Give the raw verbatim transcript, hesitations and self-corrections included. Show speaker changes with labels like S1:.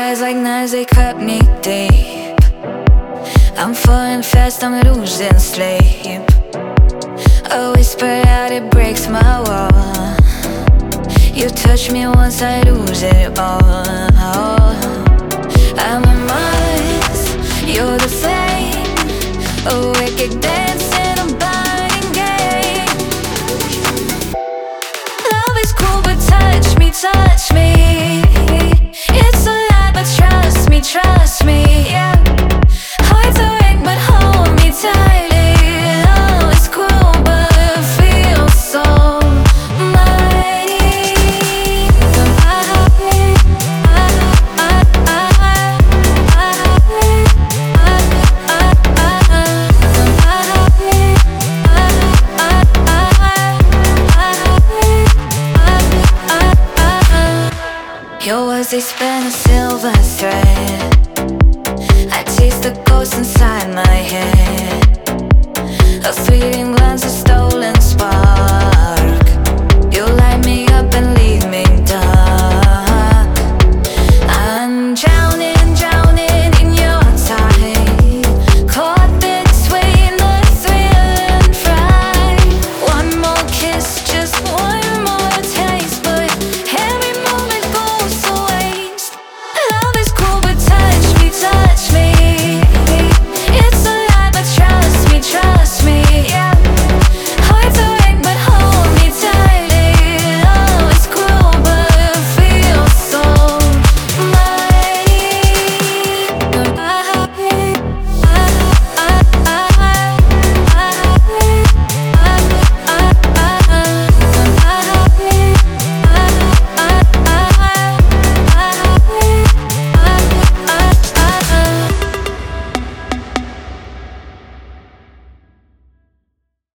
S1: eyes like knives, they cut me deep. I'm falling fast, I'm losing sleep. A whisper out, it breaks my wall. You touch me once, I lose it all. I'm a Mars, you're the flame. A wicked dance in a blinding game. Love is cool, but touch me, touch me. It's a lie, but trust me, trust me, yeah. Hard to break, but hold me tightly. Love is cool, but it feels so mighty. Your words, they spin a silver thread. I taste the ghost inside my head. A fleeting